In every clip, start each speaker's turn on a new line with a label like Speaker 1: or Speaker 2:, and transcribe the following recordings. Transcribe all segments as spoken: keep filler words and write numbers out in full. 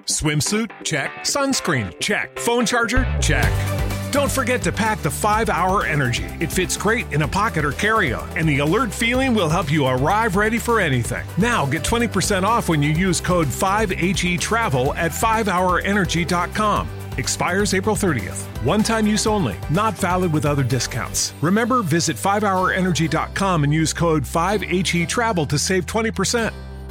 Speaker 1: Swimsuit? Check. Sunscreen? Check. Phone charger? Check. Don't forget to pack the five hour Energy. It fits great in a pocket or carry-on, and the alert feeling will help you arrive ready for anything. Now get twenty percent off when you use code five H E travel at five hour energy dot com. Expires April thirtieth. One-time use only. Not valid with other discounts. Remember, visit five hour energy dot com and use code five H E travel to save twenty percent.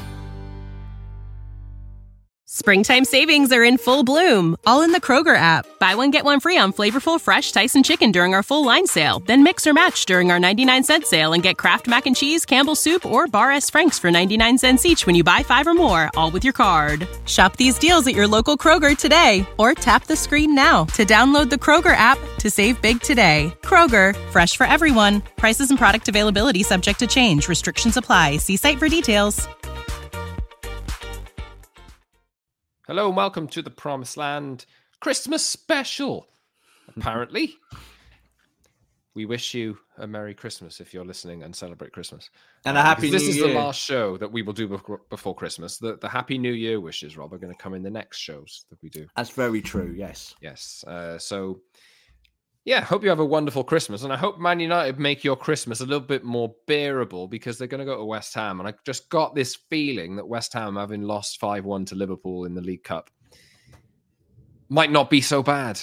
Speaker 2: Springtime savings are in full bloom, all in the Kroger app. Buy one, get one free on flavorful fresh Tyson chicken during our full line sale. Then mix or match during our ninety-nine cent sale and get Kraft Mac and Cheese, Campbell's Soup, or Bar S. Frank's for ninety-nine cents each when you buy five or more, all with your card. Shop these deals at your local Kroger today, or tap the screen now to download the Kroger app to save big today. Kroger, fresh for everyone. Prices and product availability subject to change. Restrictions apply. See site for details.
Speaker 3: Hello and welcome to the Promised Land Christmas special, apparently. We wish you a Merry Christmas if you're listening and celebrate Christmas.
Speaker 4: And a Happy New Year.
Speaker 3: This is the last show that we will do before Christmas. The, the Happy New Year wishes, Rob, are going to come in the next shows that we do.
Speaker 4: That's very true, yes.
Speaker 3: Yes. Uh, so, yeah, hope you have a wonderful Christmas. And I hope Man United make your Christmas a little bit more bearable because they're going to go to West Ham. And I just got this feeling that West Ham, having lost five one to Liverpool in the League Cup, might not be so bad.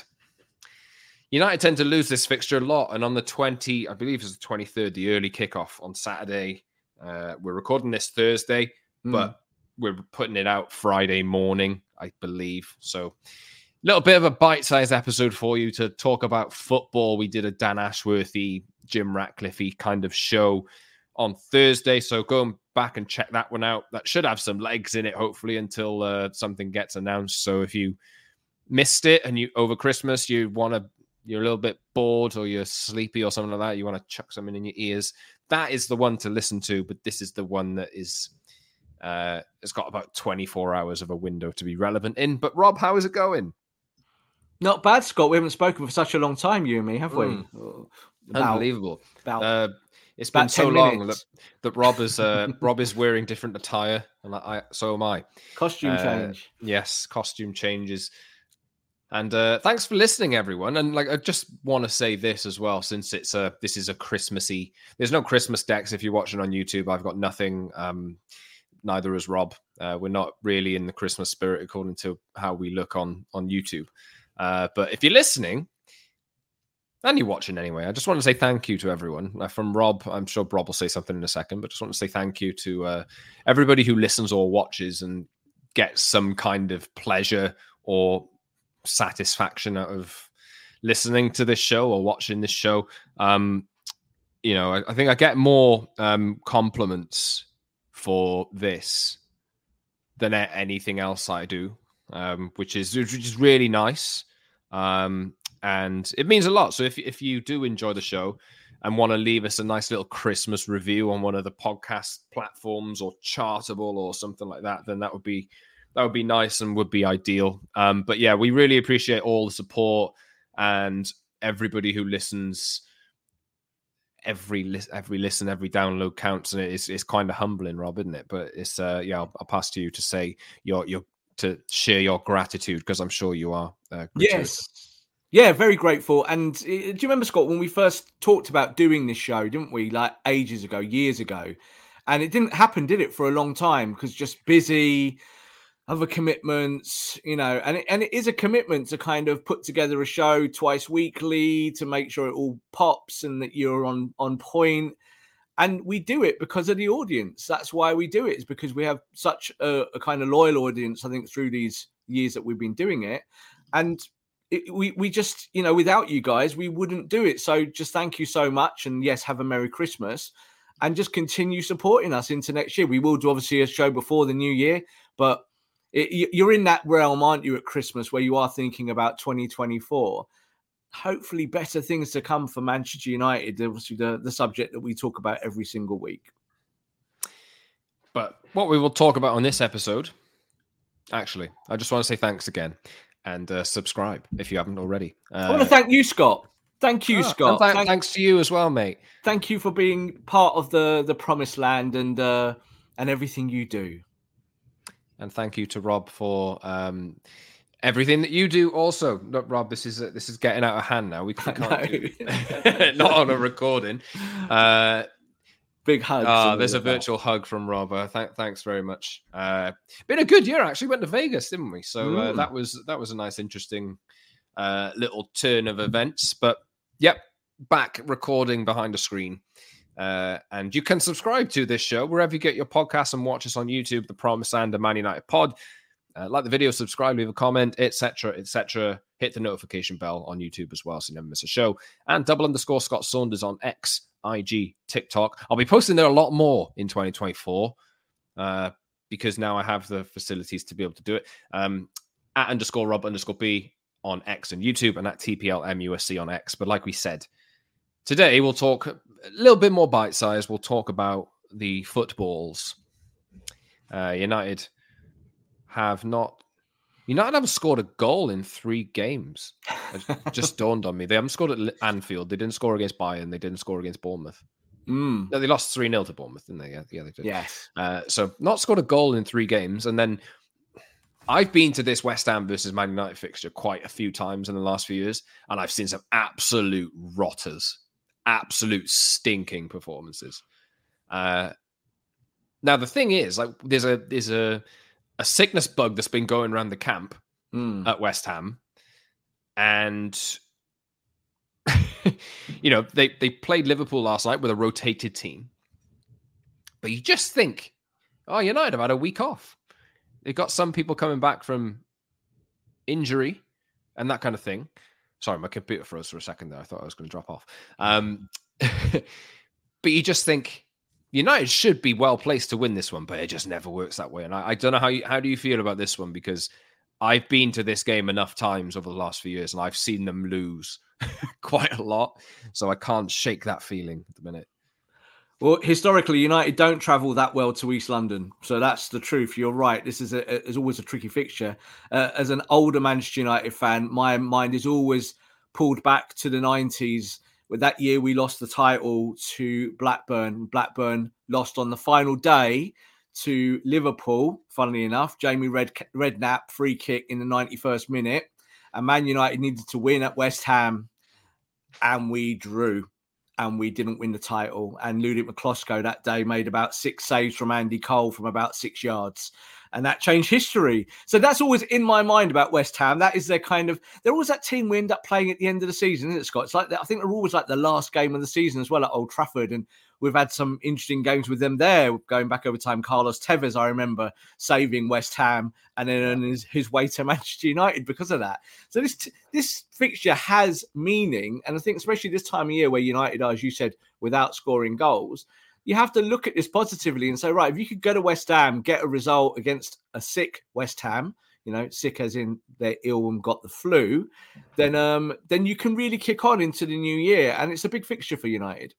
Speaker 3: United tend to lose this fixture a lot. And on the twentieth, I believe it's the twenty-third, the early kickoff on Saturday. Uh, we're recording this Thursday, mm. but we're putting it out Friday morning, I believe. So, little bit of a bite-sized episode for you to talk about football. We did a Dan Ashworthy, Jim Ratcliffe kind of show on Thursday. So go back and check that one out. That should have some legs in it, hopefully, until uh, something gets announced. So if you missed it and you over Christmas, you want to, you're a little bit bored or you're sleepy or something like that, you want to chuck something in your ears, that is the one to listen to. But this is the one that is, uh, it's got about twenty-four hours of a window to be relevant in. But Rob, how is it going?
Speaker 4: Not bad, Scott. We haven't spoken for such a long time, you and me, have we?
Speaker 3: Mm. About, Unbelievable.
Speaker 4: About,
Speaker 3: uh, it's been so long that, that Rob is uh, Rob is wearing different attire, and I, so am I.
Speaker 4: Costume
Speaker 3: uh,
Speaker 4: change.
Speaker 3: Yes, costume changes. And uh, thanks for listening, everyone. And like, I just want to say this as well, since it's a this is a Christmassy. There's no Christmas decks if you're watching on YouTube. I've got nothing. Um, neither is Rob. Uh, we're not really in the Christmas spirit according to how we look on on YouTube. Uh, but if you're listening, and you're watching anyway, I just want to say thank you to everyone. Uh, from Rob, I'm sure Rob will say something in a second, but just want to say thank you to uh, everybody who listens or watches and gets some kind of pleasure or satisfaction out of listening to this show or watching this show. Um, you know, I, I think I get more um, compliments for this than anything else I do. Um, which is which is really nice, um, and it means a lot. So if if you do enjoy the show and want to leave us a nice little Christmas review on one of the podcast platforms or Chartable or something like that, then that would be that would be nice and would be ideal. Um, but yeah, we really appreciate all the support and everybody who listens. Every li- every listen, every download counts, and it's it's kind of humbling, Rob, isn't it? But it's uh, yeah, I'll, I'll pass to you to say your your. to share your gratitude, because I'm sure you are. Uh,
Speaker 4: yes. Yeah, very grateful. And uh, do you remember, Scott, when we first talked about doing this show, didn't we? Like ages ago, years ago. And it didn't happen, did it, for a long time? Because just busy, other commitments, you know, and it, and it is a commitment to kind of put together a show twice weekly to make sure it all pops and that you're on, on point. And we do it because of the audience. That's why we do it, is because we have such a, a kind of loyal audience, I think, through these years that we've been doing it. And it, we, we just, you know, without you guys, we wouldn't do it. So just thank you so much. And yes, have a Merry Christmas and just continue supporting us into next year. We will do obviously a show before the new year, but it, you're in that realm, aren't you, at Christmas, where you are thinking about twenty twenty-four. Hopefully better things to come for Manchester United, obviously the, the subject that we talk about every single week.
Speaker 3: But what we will talk about on this episode, actually, I just want to say thanks again and uh, subscribe if you haven't already. Uh,
Speaker 4: I want to thank you, Scott. Thank you, oh, Scott.
Speaker 3: Th-
Speaker 4: thank-
Speaker 3: thanks to you as well, mate.
Speaker 4: Thank you for being part of the, the Promised Land and uh, and everything you do.
Speaker 3: and thank you to Rob for um, everything that you do. Also, look, Rob, this is uh, this is getting out of hand now. We, we can't do not on a recording. Uh,
Speaker 4: Big hugs.
Speaker 3: Uh, there's a virtual that. hug from Rob. Uh, th- thanks very much. Uh, been a good year, actually. Went to Vegas, didn't we? So uh, mm. that was that was a nice, interesting uh, little turn of events. But yep, back recording behind a screen. Uh, and you can subscribe to this show wherever you get your podcasts and watch us on YouTube, The Promised Land, Man United Pod. Uh, like the video, subscribe, leave a comment, et cetera, et cetera. Hit the notification bell on YouTube as well so you never miss a show. And double underscore Scott Saunders on X, I G, TikTok. I'll be posting there a lot more in twenty twenty-four uh, because now I have the facilities to be able to do it. Um, at underscore Rob underscore B on X and YouTube, and at T P L M U S C on X. But like we said, today we'll talk a little bit more bite size. We'll talk about the footballs. Uh, United have not. United haven't scored a goal in three games. It just dawned on me. They haven't scored at Anfield. They didn't score against Bayern. They didn't score against Bournemouth.
Speaker 4: Mm.
Speaker 3: No, they lost three nil to Bournemouth, didn't they? Yeah, yeah they did.
Speaker 4: Yes.
Speaker 3: Uh, so not scored a goal in three games. And then I've been to this West Ham versus Man United fixture quite a few times in the last few years, and I've seen some absolute rotters, absolute stinking performances. Uh, now, the thing is, like, there's a there's a a sickness bug that's been going around the camp mm. at West Ham. And, you know, they, they played Liverpool last night with a rotated team. But you just think, oh, United have had a week off. They've got some people coming back from injury and that kind of thing. Sorry, my computer froze for a second there. I thought I was going to drop off. Um, but you just think, United should be well placed to win this one, but it just never works that way. And I, I don't know how you, how do you feel about this one? Because I've been to this game enough times over the last few years, and I've seen them lose quite a lot. So I can't shake that feeling at the minute.
Speaker 4: Well, historically, United don't travel that well to East London. So that's the truth. You're right. This is, a, is always a tricky fixture. Uh, as an older Manchester United fan, my mind is always pulled back to the nineties. With that year, we lost the title to Blackburn. Blackburn lost on the final day to Liverpool, funnily enough. Jamie Red, Redknapp, free kick in the ninety-first minute. And Man United needed to win at West Ham. And we drew. And we didn't win the title. And Ludic McCloskey that day made about six saves from Andy Cole from about six yards. And that changed history. So that's always in my mind about West Ham. That is their kind of, they're always that team we end up playing at the end of the season, isn't it, Scott? It's like, I think they're always like the last game of the season as well at Old Trafford. And we've had some interesting games with them there. Going back over time, Carlos Tevez, I remember, saving West Ham and then on his, his way to Manchester United because of that. So this this fixture has meaning. And I think especially this time of year where United are, as you said, without scoring goals, you have to look at this positively and say, right, if you could go to West Ham, get a result against a sick West Ham, you know, sick as in they're ill and got the flu, then um, then you can really kick on into the new year. And it's a big fixture for United.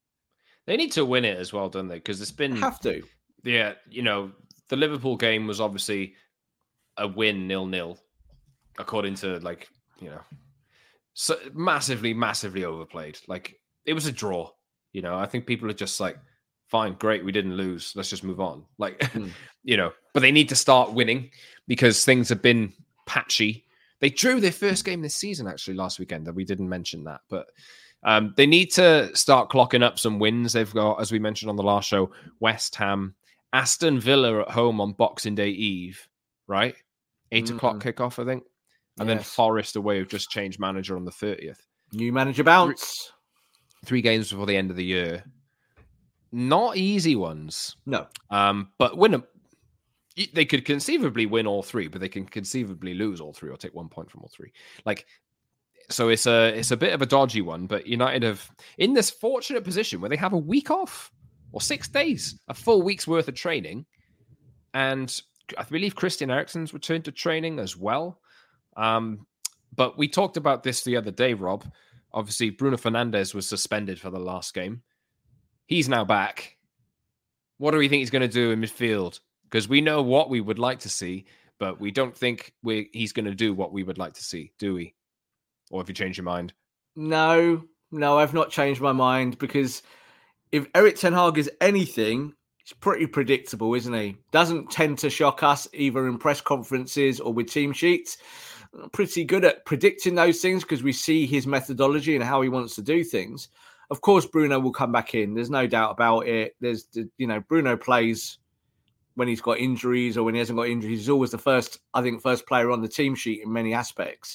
Speaker 3: They need to win it as well, don't they? Because it's been...
Speaker 4: Have to.
Speaker 3: Yeah, you know, the Liverpool game was obviously a win nil-nil, according to, like, you know, so massively, massively overplayed. Like, it was a draw. You know, I think people are just like, fine, great, we didn't lose. Let's just move on. Like, mm. you know, but they need to start winning because things have been patchy. They drew their first game this season, actually, last weekend. That we didn't mention that. But um, they need to start clocking up some wins. They've got, as we mentioned on the last show, West Ham, Aston Villa at home on Boxing Day Eve, right? Eight mm. o'clock kickoff, I think. And yes. then Forest away have just changed manager on the thirtieth.
Speaker 4: New manager bounce.
Speaker 3: Three games before the end of the year. Not easy ones.
Speaker 4: No.
Speaker 3: Um, but win them. They could conceivably win all three, but they can conceivably lose all three or take one point from all three. Like, so it's a it's a bit of a dodgy one, but United have in this fortunate position where they have a week off or six days, a full week's worth of training. And I believe Christian Eriksen's returned to training as well. Um, but we talked about this the other day, Rob. Obviously, Bruno Fernandes was suspended for the last game. He's now back. What do we think he's going to do in midfield? Because we know what we would like to see, but we don't think we he's going to do what we would like to see, do we? Or have you changed your mind?
Speaker 4: No, no, I've not changed my mind because if Erik ten Hag is anything, He's pretty predictable, isn't he? Doesn't tend to shock us either in press conferences or with team sheets. Pretty good at predicting those things because we see his methodology and how he wants to do things. Of course, Bruno will come back in. There's no doubt about it. There's, you know, Bruno plays when he's got injuries or when he hasn't got injuries. He's always the first, I think, first player on the team sheet in many aspects.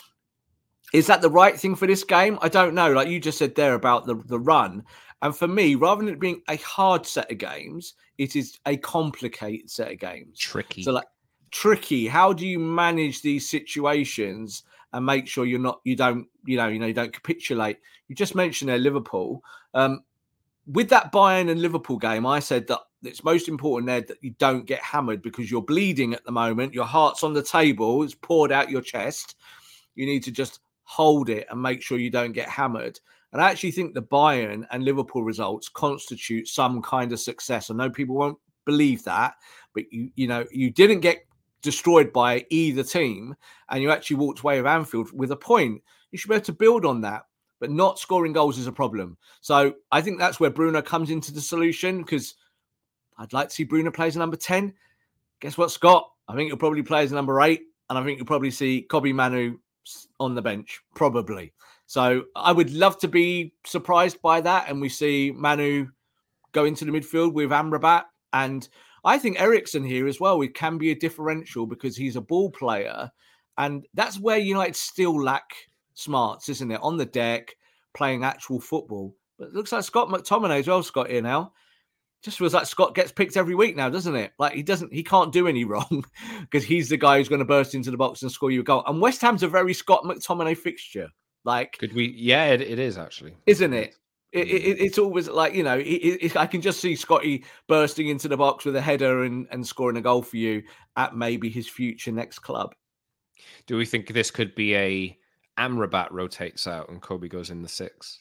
Speaker 4: Is that the right thing for this game? I don't know. Like you just said there about the, the run. And for me, rather than it being a hard set of games, it is a complicated set of games.
Speaker 3: Tricky.
Speaker 4: So like tricky. How do you manage these situations and make sure you're not, you don't, you know, you know, you don't capitulate? You just mentioned there Liverpool. Um, with that Bayern and Liverpool game, I said that it's most important there that you don't get hammered because you're bleeding at the moment. Your heart's on the table. It's poured out your chest. You need to just hold it and make sure you don't get hammered. And I actually think the Bayern and Liverpool results constitute some kind of success. I know people won't believe that, but you, you know, you didn't get destroyed by either team and you actually walked away with Anfield with a point. You should be able to build on that, but not scoring goals is a problem. So I think that's where Bruno comes into the solution because I'd like to see Bruno play as a number ten. Guess what, Scott? I think he'll probably play as a number eight and I think you'll probably see Kobbie Manu on the bench, probably. So I would love to be surprised by that and we see Manu go into the midfield with Amrabat. And I think Eriksen here as well, it can be a differential because he's a ball player. And that's where United still lack smarts, isn't it? On the deck, playing actual football. But it looks like Scott McTominay as well, Scott, here now. Just feels like Scott gets picked every week now, doesn't it? Like he doesn't, he can't do any wrong because he's the guy who's going to burst into the box and score you a goal. And West Ham's a very Scott McTominay fixture. Like,
Speaker 3: could we? Yeah, it, it is actually,
Speaker 4: isn't it? It, it? It's always like, you know, it, it, I can just see Scotty bursting into the box with a header and, and scoring a goal for you at maybe his future next club.
Speaker 3: Do we think this could be a Amrabat rotates out and Kobe goes in the six?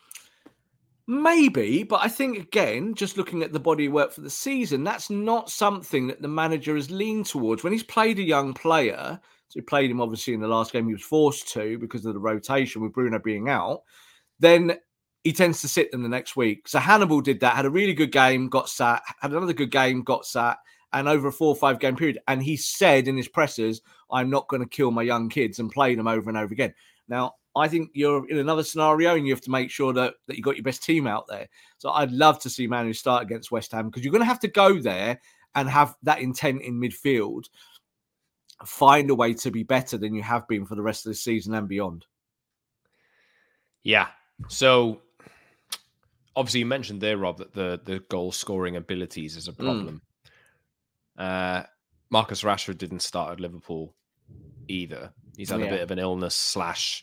Speaker 4: Maybe, but I think, again, just looking at the body of work for the season, that's not something that the manager has leaned towards. When he's played a young player, so he played him obviously in the last game, he was forced to because of the rotation with Bruno being out, then he tends to sit them the next week. So Hannibal did that, had a really good game, got sat, had another good game, got sat, and over a four or five game period. And he said in his pressers, I'm not going to kill my young kids and play them over and over again. Now, I think you're in another scenario and you have to make sure that, that you got your best team out there. So I'd love to see Manu start against West Ham because you're going to have to go there and have that intent in midfield, find a way to be better than you have been for the rest of the season and beyond.
Speaker 3: Yeah. So obviously you mentioned there, Rob, that the, the goal scoring abilities is a problem. Mm. Uh, Marcus Rashford didn't start at Liverpool either. He's had yeah. a bit of an illness slash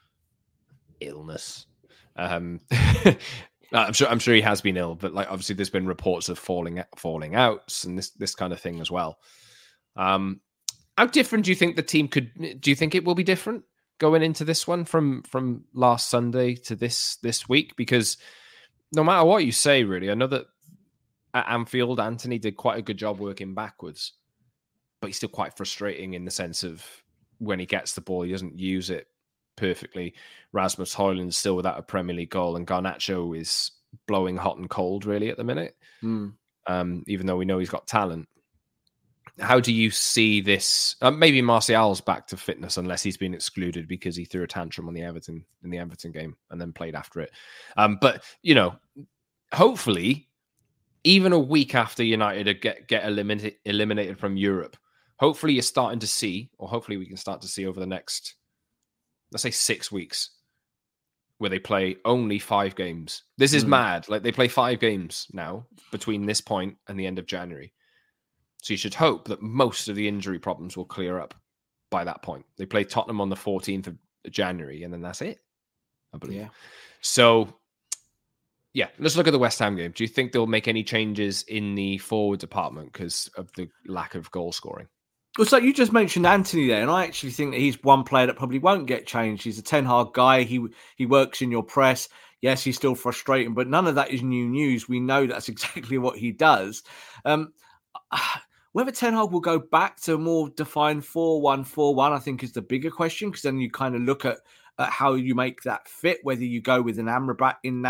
Speaker 3: illness. Um, I'm sure. I'm sure he has been ill, but like obviously, there's been reports of falling falling outs and this this kind of thing as well. Um, how different do you think the team could? Do you think it will be different going into this one from from last Sunday to this this week? Because no matter what you say, really, I know that at Anfield, Antony did quite a good job working backwards, but he's still quite frustrating in the sense of when he gets the ball, he doesn't use it perfectly. Rasmus Højlund's still without a Premier League goal, and Garnacho is blowing hot and cold, really, at the minute, mm. um, even though we know he's got talent. How do you see this? Uh, maybe Martial's back to fitness, unless he's been excluded because he threw a tantrum on the Everton in the Everton game and then played after it. Um, but, you know, hopefully, even a week after United get, get eliminated, eliminated from Europe, hopefully you're starting to see, or hopefully we can start to see over the next, let's say six weeks, where they play only five games. This is mm. mad. Like they play five games now between this point and the end of January. So you should hope that most of the injury problems will clear up by that point. They play Tottenham on the fourteenth of January, and then that's it, I believe. Yeah. So, yeah, let's look at the West Ham game. Do you think they'll make any changes in the forward department because of the lack of goal scoring?
Speaker 4: Well, so you just mentioned Antony there, and I actually think that he's one player that probably won't get changed. He's a Ten Hag guy. He he works in your press. Yes, he's still frustrating, but none of that is new news. We know that's exactly what he does. Um, whether Ten Hag will go back to a more defined four one four one, I think is the bigger question, because then you kind of look at, at how you make that fit, whether you go with an Amrabat in that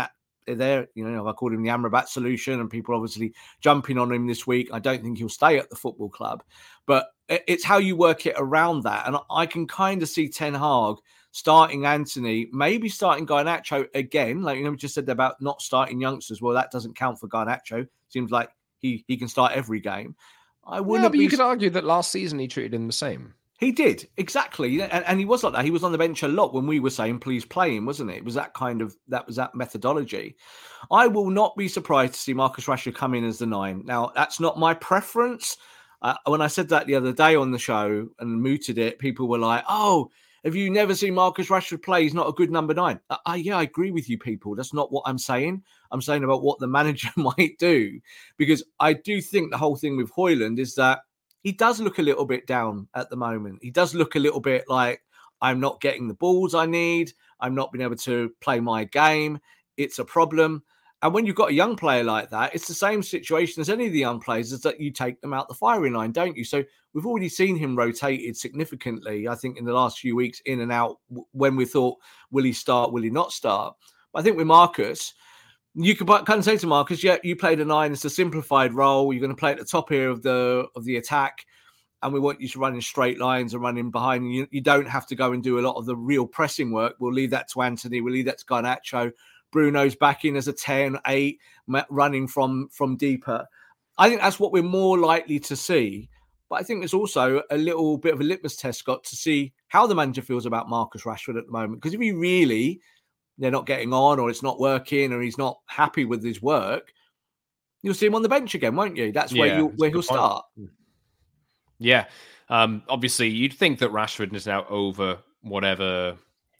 Speaker 4: they're there. You know, I called him the Amrabat solution, and people obviously jumping on him this week. I don't think he'll stay at the football club, but it's how you work it around that. And I can kind of see Ten Hag starting Antony, maybe starting Garnacho again. Like, you know, we just said about not starting youngsters. Well, that doesn't count for Garnacho. Seems like he, he can start every game. I wouldn't.
Speaker 3: Yeah, but
Speaker 4: be...
Speaker 3: you could argue that last season he treated him the same.
Speaker 4: He did, exactly. And, and he was like that. He was on the bench a lot when we were saying, please play him, wasn't it? It was that kind of, that was that methodology. I will not be surprised to see Marcus Rashford come in as the nine. Now, that's not my preference. Uh, when I said that the other day on the show and mooted it, people were like, oh, have you never seen Marcus Rashford play? He's not a good number nine. Uh, uh, yeah, I agree with you, people. That's not what I'm saying. I'm saying about what the manager might do, because I do think the whole thing with Højlund is that he does look a little bit down at the moment. He does look a little bit like, I'm not getting the balls I need. I'm not being able to play my game. It's a problem. And when you've got a young player like that, it's the same situation as any of the young players, is that you take them out the firing line, don't you? So we've already seen him rotated significantly, I think, in the last few weeks, in and out, when we thought, will he start, will he not start? But I think with Marcus, you could kind of say to Marcus, yeah, you played a nine. It's a simplified role. You're going to play at the top here of the of the attack, and we want you to run in straight lines and run in behind. You, you don't have to go and do a lot of the real pressing work. We'll leave that to Antony. We'll leave that to Garnacho. Bruno's back in as a ten, eight, running from, from deeper. I think that's what we're more likely to see. But I think there's also a little bit of a litmus test, Scott, to see how the manager feels about Marcus Rashford at the moment. Because if he really, they're not getting on, or it's not working, or he's not happy with his work, you'll see him on the bench again, won't you? That's where, yeah, you, where he'll start.
Speaker 3: Yeah. Um, obviously, you'd think that Rashford is now over whatever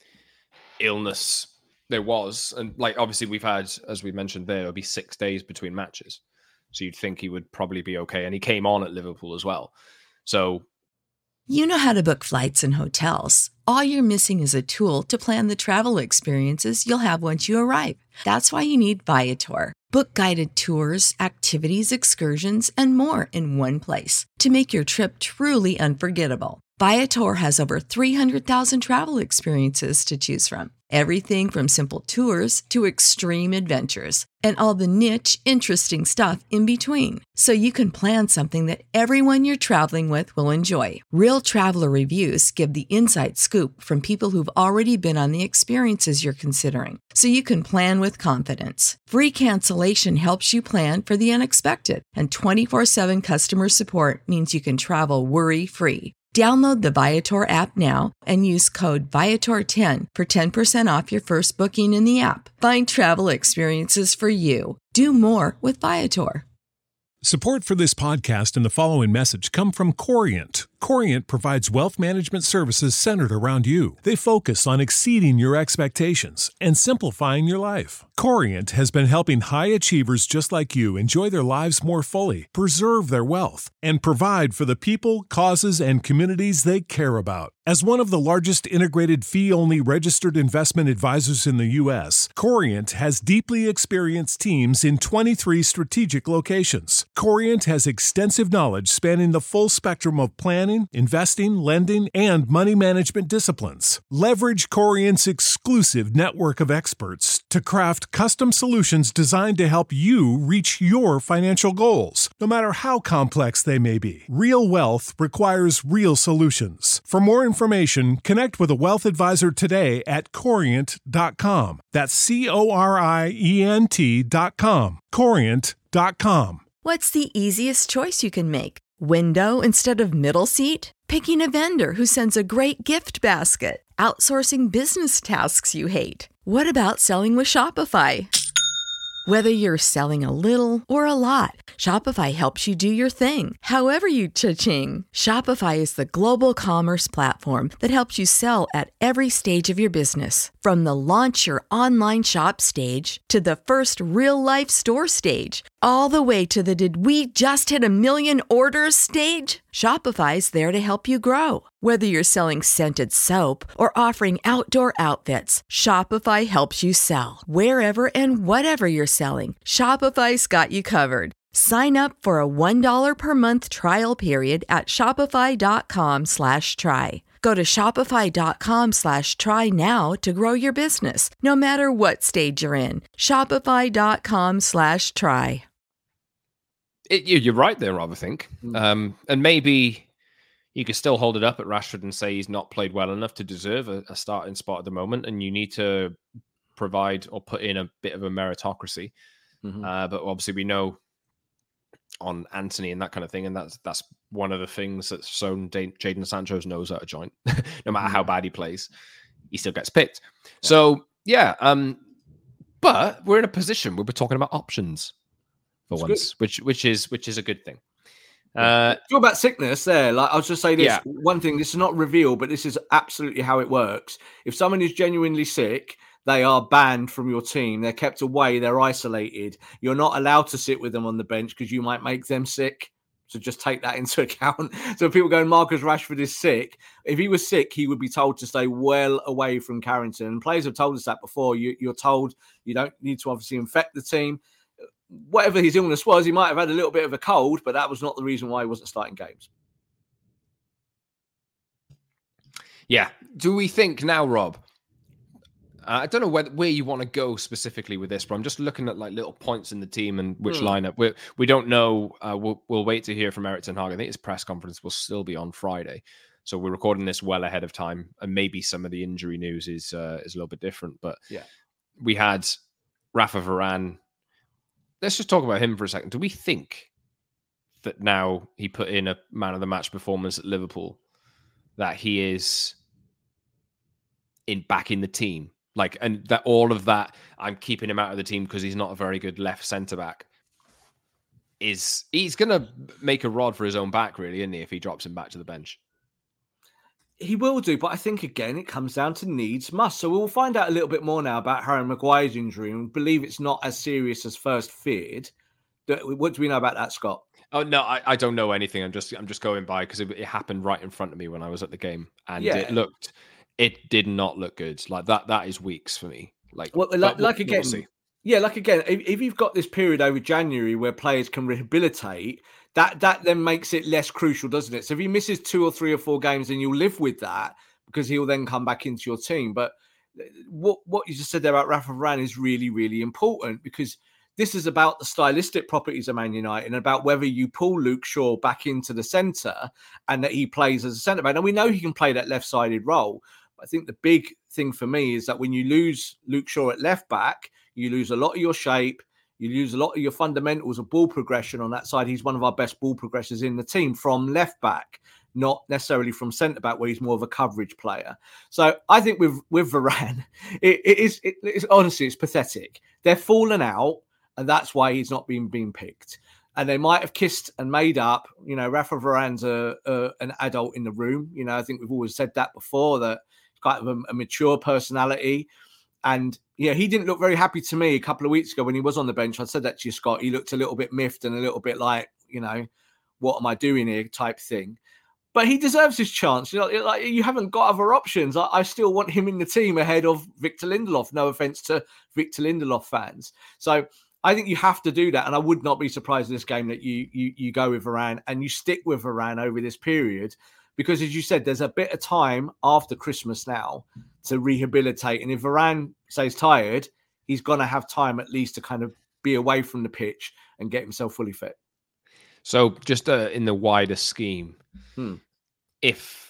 Speaker 3: illness there was, and like obviously we've had, as we mentioned there, it'll be six days between matches, so you'd think he would probably be okay. And he came on at Liverpool as well, so
Speaker 5: you know how to book flights and hotels. All you're missing is a tool to plan the travel experiences you'll have once you arrive. That's why you need Viator. Book guided tours, activities, excursions, and more in one place to make your trip truly unforgettable. Viator has over three hundred thousand travel experiences to choose from. Everything from simple tours to extreme adventures, and all the niche, interesting stuff in between. So you can plan something that everyone you're traveling with will enjoy. Real traveler reviews give the inside scoop from people who've already been on the experiences you're considering. So you can plan with confidence. Free cancellation helps you plan for the unexpected. And twenty-four seven customer support means you can travel worry-free. Download the Viator app now and use code Viator ten for ten percent off your first booking in the app. Find travel experiences for you. Do more with Viator.
Speaker 1: Support for this podcast and the following message come from Corient. Corient provides wealth management services centered around you. They focus on exceeding your expectations and simplifying your life. Corient has been helping high achievers just like you enjoy their lives more fully, preserve their wealth, and provide for the people, causes, and communities they care about. As one of the largest integrated fee-only registered investment advisors in the U S, Corient has deeply experienced teams in twenty-three strategic locations. Corient has extensive knowledge spanning the full spectrum of planning, investing, lending, and money management disciplines. Leverage Corient's exclusive network of experts to craft custom solutions designed to help you reach your financial goals, no matter how complex they may be. Real wealth requires real solutions. For more information, connect with a wealth advisor today at corient dot com. That's C O R I E N T dot com. corient dot com.
Speaker 5: What's the easiest choice you can make? Window instead of middle seat? Picking a vendor who sends a great gift basket? Outsourcing business tasks you hate? What about selling with Shopify? Whether you're selling a little or a lot, Shopify helps you do your thing, however you cha-ching. Shopify is the global commerce platform that helps you sell at every stage of your business. From the launch your online shop stage to the first real-life store stage, all the way to the did we just hit a million orders stage. Shopify's there to help you grow. Whether you're selling scented soap or offering outdoor outfits, Shopify helps you sell. Wherever and whatever you're selling, Shopify's got you covered. Sign up for a one dollar per month trial period at shopify.com slash try. Go to shopify.com slash try now to grow your business, no matter what stage you're in. Shopify.com slash try.
Speaker 3: It, you- you're right there, Rob, I think.
Speaker 4: Mm.
Speaker 3: Um, and maybe you could still hold it up at Rashford and say he's not played well enough to deserve a, a starting spot at the moment, and you need to provide or put in a bit of a meritocracy.
Speaker 4: Mm-hmm.
Speaker 3: Uh, but obviously we know on Anthony and that kind of thing, and that's that's one of the things that's shown Jadon Sancho's nose out of joint. No matter how bad he plays, he still gets picked. Yeah. So yeah, um, but we're in a position where we're talking about options for
Speaker 4: It's
Speaker 3: once,
Speaker 4: good.
Speaker 3: which which is which is a good thing.
Speaker 4: Uh, Talk about sickness there. Like I'll just say this
Speaker 3: yeah.
Speaker 4: one thing. This is not revealed, but this is absolutely how it works. If someone is genuinely sick, they are banned from your team. They're kept away. They're isolated. You're not allowed to sit with them on the bench because you might make them sick. So just take that into account. So people going, Marcus Rashford is sick. If he was sick, he would be told to stay well away from Carrington. And players have told us that before. You, you're told you don't need to obviously infect the team. Whatever his illness was, he might have had a little bit of a cold, but that was not the reason why he wasn't starting games.
Speaker 3: Yeah. Do we think now, Rob? Uh, I don't know where, where you want to go specifically with this, but I'm just looking at like little points in the team and which
Speaker 4: Hmm.
Speaker 3: lineup. We we don't know. Uh, we'll we'll wait to hear from Erik ten Hag. I think his press conference will still be on Friday, so we're recording this well ahead of time, and maybe some of the injury news is uh, is a little bit different. But
Speaker 4: yeah,
Speaker 3: we had Rafa Varane. Let's just talk about him for a second. Do we think that now he put in a man of the match performance at Liverpool, that he is in back in the team? Like, and that all of that, I'm keeping him out of the team because he's not a very good left centre back. Is he's going to make a rod for his own back, really, isn't he? If he drops him back to the bench,
Speaker 4: he will do. But I think again, it comes down to needs must. So we'll find out a little bit more now about Harry Maguire's injury, and believe it's not as serious as first feared. What do we know about that, Scott?
Speaker 3: Oh no, I, I don't know anything. I'm just I'm just going by because it, it happened right in front of me when I was at the game, and
Speaker 4: Yeah.
Speaker 3: it looked. It did not look good. Like that. That is weeks for me. Like,
Speaker 4: Well,
Speaker 3: but
Speaker 4: like,
Speaker 3: we'll-
Speaker 4: like again,
Speaker 3: we'll see.
Speaker 4: yeah, like again, if, if you've got this period over January where players can rehabilitate, that that then makes it less crucial, doesn't it? So if he misses two or three or four games, then you'll live with that because he'll then come back into your team. But what what you just said there about Rafa Varane is really, really important because this is about the stylistic properties of Man United and about whether you pull Luke Shaw back into the centre and that he plays as a centre back. And we know he can play that left-sided role. I think the big thing for me is that when you lose Luke Shaw at left back, you lose a lot of your shape, you lose a lot of your fundamentals of ball progression on that side. He's one of our best ball progressors in the team from left back, not necessarily from centre back, where he's more of a coverage player. So I think with with Varane, it, it is it, it's honestly it's pathetic. They're falling out, and that's why he's not being being picked. And they might have kissed and made up. You know, Rafa Varane's a, a, an adult in the room. You know, I think we've always said that before, that kind of a, a mature personality. And, yeah, he didn't look very happy to me a couple of weeks ago when he was on the bench. I said that to you, Scott. He looked a little bit miffed and a little bit like, you know, what am I doing here type thing. But he deserves his chance. You know, like, you haven't got other options. I, I still want him in the team ahead of Victor Lindelof. No offense to Victor Lindelof fans. So I think you have to do that. And I would not be surprised in this game that you you you go with Varane and you stick with Varane over this period. Because as you said, there's a bit of time after Christmas now to rehabilitate. And if Varane stays tired, he's going to have time at least to kind of be away from the pitch and get himself fully fit.
Speaker 3: So just uh, in the wider scheme,
Speaker 4: Hmm.
Speaker 3: if,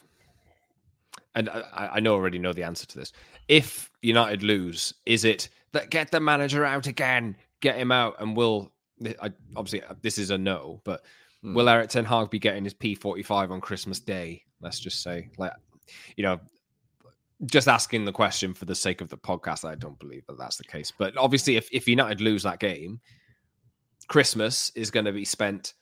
Speaker 3: and I, I know already know the answer to this, if United lose, is it that get the manager out again, get him out, and will, I, obviously this is a no, but hmm. will Erik ten Hag be getting his P forty-five on Christmas Day? Let's just say, like, you know, just asking the question for the sake of the podcast. I don't believe that that's the case. But obviously, if, if United lose that game, Christmas is going to be spent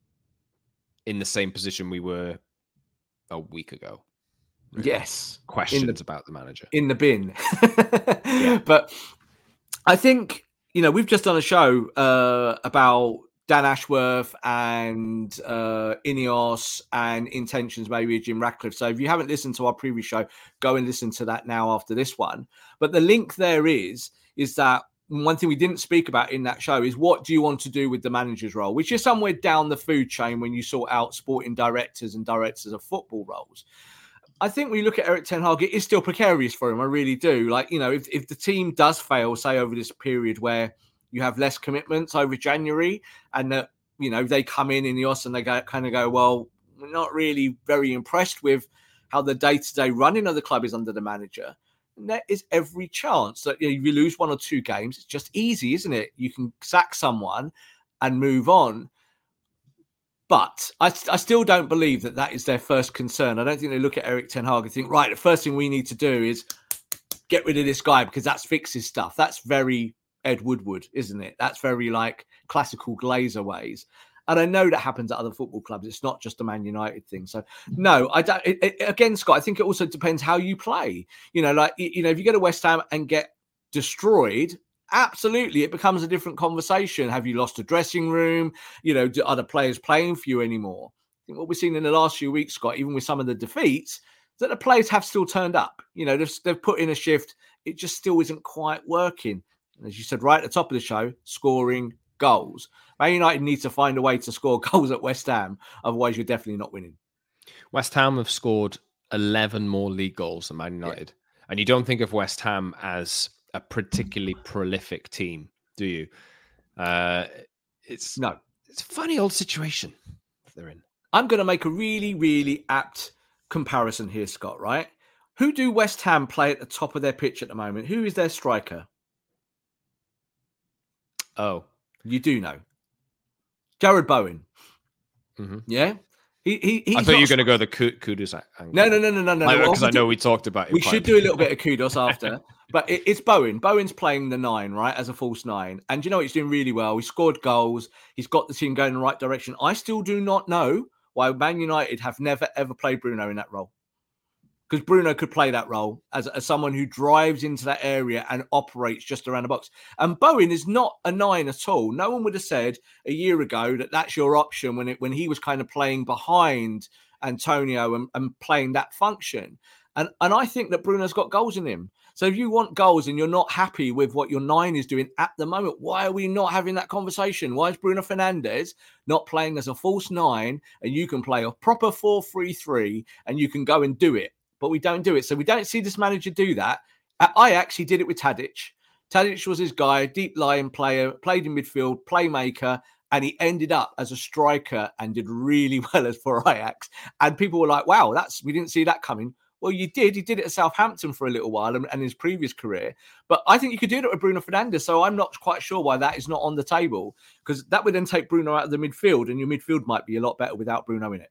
Speaker 3: in the same position we were a week ago.
Speaker 4: Really. Yes.
Speaker 3: Questions the, about the manager.
Speaker 4: In the bin.
Speaker 3: Yeah.
Speaker 4: But I think, you know, we've just done a show uh, about Dan Ashworth and uh, Ineos and intentions maybe Jim Ratcliffe. So if you haven't listened to our previous show, go and listen to that now after this one. But the link there is, is that one thing we didn't speak about in that show is what do you want to do with the manager's role, which is somewhere down the food chain when you sort out sporting directors and directors of football roles. I think when you look at Erik ten Hag, it is still precarious for him. I really do. Like, you know, if, if the team does fail, say over this period where you have less commitments over January and that, you know, they come in in the Os and they go, kind of go, well, we're not really very impressed with how the day-to-day running of the club is under the manager. And there is every chance that, you know, if you lose one or two games, it's just easy, isn't it? You can sack someone and move on. But I, I still don't believe that that is their first concern. I don't think they look at Erik ten Hag and think, right, the first thing we need to do is get rid of this guy because that's fixes stuff. That's very Ed Woodward, isn't it? That's very like classical Glazer ways. And I know that happens at other football clubs. It's not just a Man United thing. So, no, I don't. It, it, again, Scott, I think it also depends how you play. You know, like, you know, if you go to West Ham and get destroyed, absolutely, it becomes a different conversation. Have you lost a dressing room? You know, do other players playing for you anymore? I think what we've seen in the last few weeks, Scott, even with some of the defeats, is that the players have still turned up. You know, they've, they've put in a shift. It just still isn't quite working. And as you said right at the top of the show, scoring goals. Man United needs to find a way to score goals at West Ham. Otherwise, you're definitely not winning.
Speaker 3: West Ham have scored eleven more league goals than Man United. Yeah. And you don't think of West Ham as a particularly prolific team, do you? Uh, it's
Speaker 4: no.
Speaker 3: It's a funny old situation they're in.
Speaker 4: I'm going to make a really, really apt comparison here, Scott, right? Who do West Ham play at the top of their pitch at the moment? Who is their striker?
Speaker 3: Oh.
Speaker 4: You do know. Jared Bowen.
Speaker 3: Mm-hmm.
Speaker 4: Yeah? He, he, he's
Speaker 3: I thought you were
Speaker 4: st-
Speaker 3: going to go the Kudus angle.
Speaker 4: No, no, no, no, no, no.
Speaker 3: Because
Speaker 4: well,
Speaker 3: I know we talked about it.
Speaker 4: We should do a little bit of kudos after. But it, it's Bowen. Bowen's playing the nine, right, as a false nine. And you know, he's doing really well. He scored goals. He's got the team going in the right direction. I still do not know why Man United have never, ever played Bruno in that role. Because Bruno could play that role as, as someone who drives into that area and operates just around the box. And Bowen is not a nine at all. No one would have said a year ago that that's your option when it when he was kind of playing behind Antonio and, and playing that function. And, and I think that Bruno's got goals in him. So if you want goals and you're not happy with what your nine is doing at the moment, why are we not having that conversation? Why is Bruno Fernandes not playing as a false nine and you can play a proper four three three and you can go and do it? But we don't do it. So we don't see this manager do that. I actually did it with Tadic. Tadic was his guy, deep lying player, played in midfield, playmaker, and he ended up as a striker and did really well as for Ajax. And people were like, wow, that's we didn't see that coming. Well, you did. He did it at Southampton for a little while and, and his previous career. But I think you could do it with Bruno Fernandes. So I'm not quite sure why that is not on the table, because that would then take Bruno out of the midfield and your midfield might be a lot better without Bruno in it.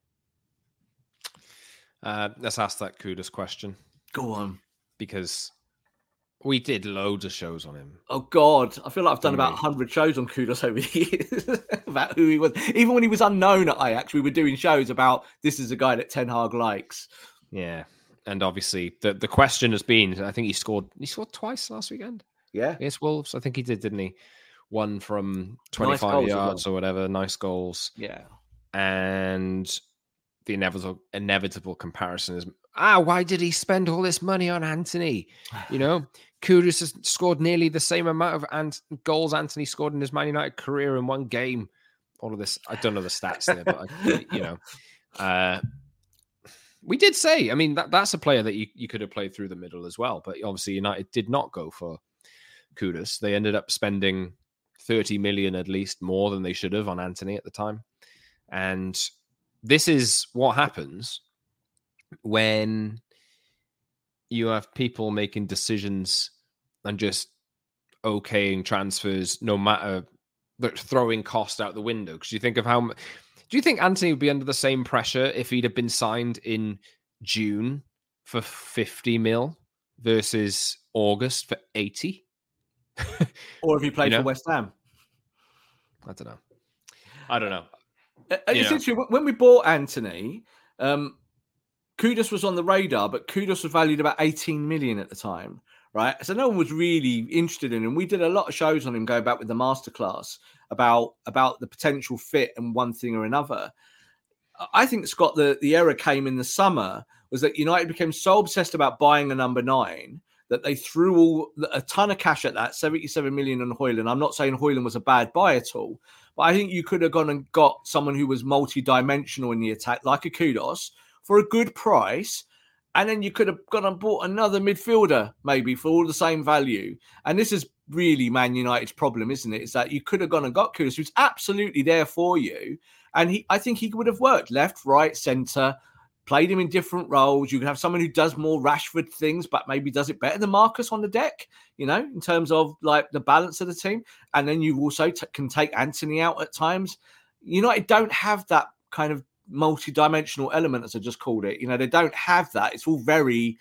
Speaker 3: Uh, let's ask that Kudus question.
Speaker 4: Go on.
Speaker 3: Because we did loads of shows on him.
Speaker 4: Oh, God. I feel like I've done about one hundred shows on Kudus over the years about who he was. Even when he was unknown at Ajax, we were doing shows about this is a guy that Ten Hag likes.
Speaker 3: Yeah. And obviously, the, the question has been, I think he scored he scored twice last weekend.
Speaker 4: Yeah.
Speaker 3: Against Wolves. I think he did, didn't he? One from twenty-five nice yards well. or whatever. Nice goals.
Speaker 4: Yeah.
Speaker 3: And the inevitable inevitable comparison is, ah, why did he spend all this money on Antony? You know, Kudus has scored nearly the same amount of ant- goals Antony scored in his Man United career in one game. All of this, I don't know the stats there, but I, you know, uh, we did say, I mean, that, that's a player that you, you could have played through the middle as well. But obviously, United did not go for Kudus. They ended up spending thirty million at least more than they should have on Antony at the time, and this is what happens when you have people making decisions and just okaying transfers, no matter throwing cost out the window. Because you think of how much. Do you think Antony would be under the same pressure if he'd have been signed in June for fifty mil versus August for eighty?
Speaker 4: Or if he played you know? for West Ham?
Speaker 3: I don't know. I don't know.
Speaker 4: Essentially, know. when we bought Antony, um, Kudus was on the radar, but Kudus was valued about eighteen million at the time, right? So no one was really interested in him. We did a lot of shows on him going back with the masterclass about, about the potential fit and one thing or another. I think, Scott, the, the error came in the summer was that United became so obsessed about buying a number nine that they threw all a ton of cash at that, seventy-seven million on Højlund. I'm not saying Højlund was a bad buy at all, but I think you could have gone and got someone who was multi-dimensional in the attack, like a Kudos, for a good price. And then you could have gone and bought another midfielder, maybe, for all the same value. And this is really Man United's problem, isn't it? Is that you could have gone and got Kudos, who's absolutely there for you. And he, I think he would have worked left, right, centre, played him in different roles. You could have someone who does more Rashford things, but maybe does it better than Marcus on the deck, you know, in terms of like the balance of the team. And then you also t- can take Anthony out at times. United don't have that kind of multi-dimensional element, as I just called it. You know, they don't have that. It's all very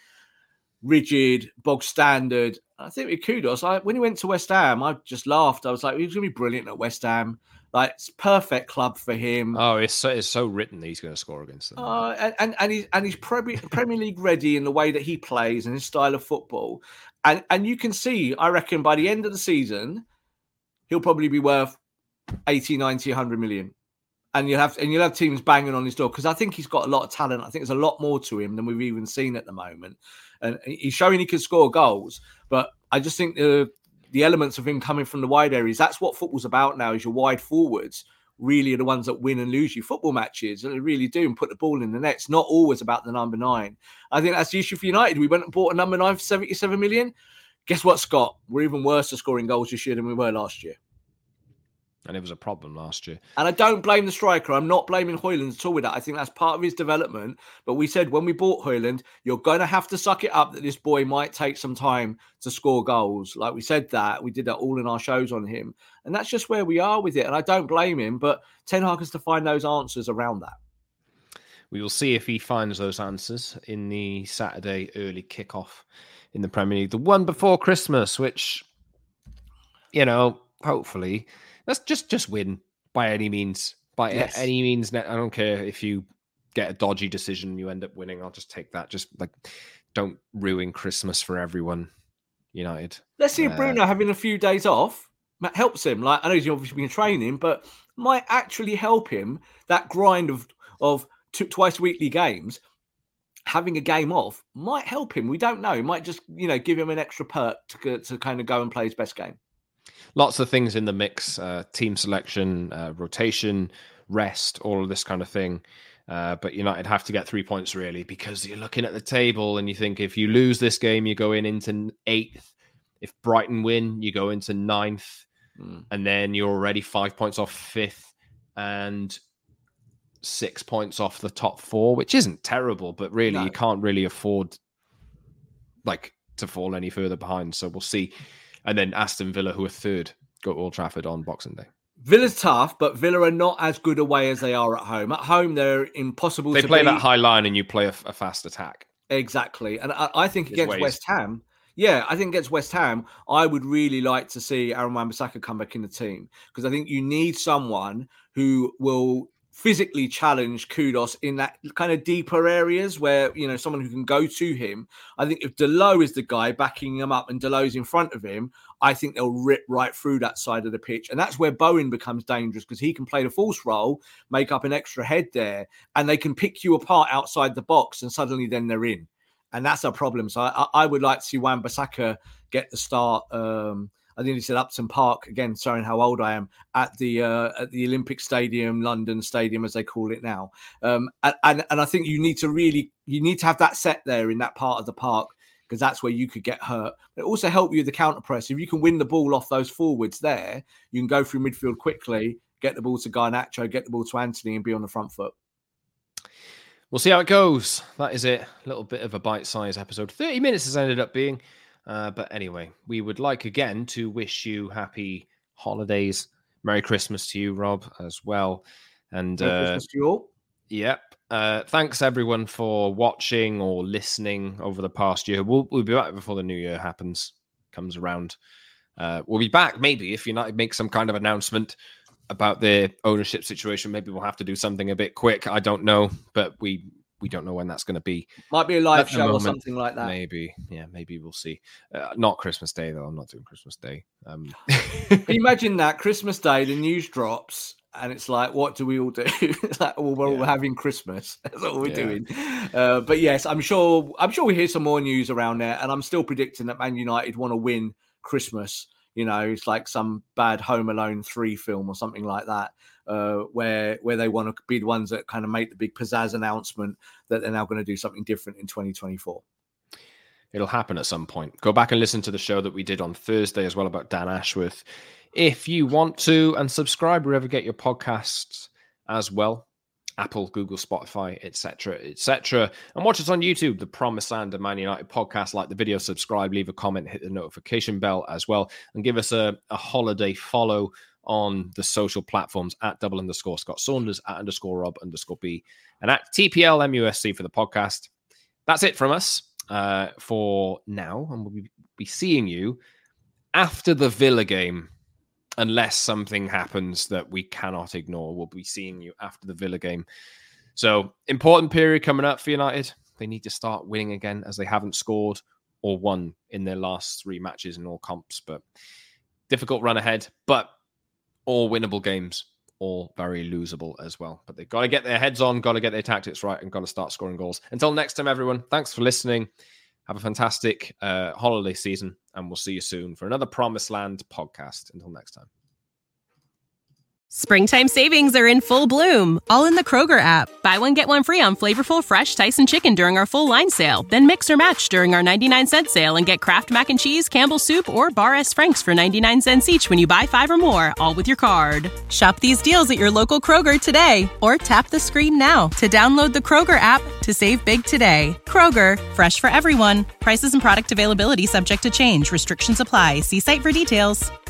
Speaker 4: rigid, bog standard. I think with Kudos, I, when he went to West Ham, I just laughed. I was like, he's going to be brilliant at West Ham. Like, it's perfect club for him.
Speaker 3: Oh, it's so, it's so written that he's going to score against them.
Speaker 4: Uh, and, and, and he's, and he's Premier, Premier League ready in the way that he plays and his style of football. And, and you can see, I reckon, by the end of the season, he'll probably be worth eighty, ninety, one hundred million. And you'll have and you'll have teams banging on his door, because I think he's got a lot of talent. I think there's a lot more to him than we've even seen at the moment. And he's showing he can score goals. But I just think the the elements of him coming from the wide areas, that's what football's about now, is your wide forwards really are the ones that win and lose you football matches. They really do, and put the ball in the net. It's not always about the number nine. I think that's the issue for United. We went and bought a number nine for seventy-seven million. Guess what, Scott? We're even worse at scoring goals this year than we were last year.
Speaker 3: And it was a problem last year.
Speaker 4: And I don't blame the striker. I'm not blaming Højlund at all with that. I think that's part of his development. But we said when we bought Højlund, you're going to have to suck it up that this boy might take some time to score goals. Like we said that. We did that all in our shows on him. And that's just where we are with it. And I don't blame him. But Ten Hag has to find those answers around that.
Speaker 3: We will see if he finds those answers in the Saturday early kickoff in the Premier League. The one before Christmas, which, you know, hopefully... Let's just, just win by any means. By yes. any means. I don't care if you get a dodgy decision, you end up winning. I'll just take that. Just like, don't ruin Christmas for everyone, United.
Speaker 4: Let's see if
Speaker 3: uh,
Speaker 4: Bruno having a few days off helps him. Like, I know he's obviously been training, but might actually help him. That grind of of two, twice weekly games, having a game off might help him. We don't know. It might just, you know, give him an extra perk to to kind of go and play his best game.
Speaker 3: Lots of things in the mix, uh, team selection, uh, rotation, rest, all of this kind of thing. Uh, but United have to get three points, really, because you're looking at the table and you think if you lose this game, you go in into eighth. If Brighton win, you go into ninth. Mm. And then you're already five points off fifth and six points off the top four, which isn't terrible, but really no. you can't really afford like to fall any further behind. So we'll see. And then Aston Villa, who are third, go to Old Trafford on Boxing Day.
Speaker 4: Villa's tough, but Villa are not as good away as they are at home. At home, they're impossible
Speaker 3: they
Speaker 4: to
Speaker 3: play
Speaker 4: beat.
Speaker 3: That high line and you play a, a fast attack.
Speaker 4: Exactly. And I, I think
Speaker 3: His
Speaker 4: against
Speaker 3: ways.
Speaker 4: West Ham, yeah, I think against West Ham, I would really like to see Aaron Wan-Bissaka come back in the team, because I think you need someone who will physically challenge Kudos in that kind of deeper areas where, you know, someone who can go to him. I think if Delot is the guy backing him up and Delot's in front of him, I think they'll rip right through that side of the pitch. And that's where Bowen becomes dangerous, because he can play the false role, make up an extra head there, and they can pick you apart outside the box, and suddenly then they're in. And that's a problem. So I, I would like to see Wan-Bissaka get the start. Um, I think he said Upton Park, again, showing how old I am, at the uh, at the Olympic Stadium, London Stadium, as they call it now. Um, and, and and I think you need to really, you need to have that set there in that part of the park, because that's where you could get hurt. It also help you with the counter press. If you can win the ball off those forwards there, you can go through midfield quickly, get the ball to Garnacho, get the ball to Anthony, and be on the front foot.
Speaker 3: We'll see how it goes. That is it. A little bit of a bite-sized episode. thirty minutes has ended up being. Uh, but anyway, we would like again to wish you happy holidays. Merry Christmas to you, Rob, as well. And
Speaker 4: Merry
Speaker 3: uh,
Speaker 4: Christmas to you all.
Speaker 3: Yep. Uh, thanks everyone for watching or listening over the past year. We'll, we'll be back before the new year happens, comes around. Uh, we'll be back maybe if United make some kind of announcement about their ownership situation. Maybe we'll have to do something a bit quick. I don't know, but we we don't know when that's going to be.
Speaker 4: Might be a live
Speaker 3: At the
Speaker 4: show
Speaker 3: moment,
Speaker 4: or something like that.
Speaker 3: Maybe. Yeah, maybe we'll see. Uh, not Christmas Day, though. I'm not doing Christmas Day. Um...
Speaker 4: Imagine that, Christmas Day, the news drops, and it's like, what do we all do? It's like, well, we're yeah. all having Christmas. That's all we're yeah. doing. Uh, but yes, I'm sure. I'm sure we hear some more news around there, and I'm still predicting that Man United want to win Christmas. You know, it's like some bad Home Alone three film or something like that, uh, where where they want to be the ones that kind of make the big pizzazz announcement that they're now going to do something different in twenty twenty-four.
Speaker 3: It'll happen at some point. Go back and listen to the show that we did on Thursday as well about Dan Ashworth, if you want to, and subscribe wherever you get your podcasts as well. Apple, Google, Spotify, et cetera, et cetera. And watch us on YouTube, the Promised Land of Man United podcast. Like the video, subscribe, leave a comment, hit the notification bell as well, and give us a, a holiday follow on the social platforms at double underscore Scott Saunders, at underscore Rob underscore B, and at T P L M U S C for the podcast. That's it from us uh, for now, and we'll be, be seeing you after the Villa game. Unless something happens that we cannot ignore, we'll be seeing you after the Villa game. So, important period coming up for United. They need to start winning again, as they haven't scored or won in their last three matches in all comps. But difficult run ahead, but all winnable games, all very losable as well. But they've got to get their heads on, got to get their tactics right, and got to start scoring goals. Until next time, everyone, thanks for listening. Have a fantastic uh, holiday season, and we'll see you soon for another Promised Land podcast. Until next time.
Speaker 2: Springtime savings are in full bloom, all in the Kroger app. Buy one, get one free on flavorful, fresh Tyson chicken during our full line sale. Then mix or match during our ninety-nine cent sale and get Kraft Mac and Cheese, Campbell's Soup, or Bar S. Frank's for ninety-nine cents each when you buy five or more, all with your card. Shop these deals at your local Kroger today, or tap the screen now to download the Kroger app to save big today. Kroger, fresh for everyone. Prices and product availability subject to change. Restrictions apply. See site for details.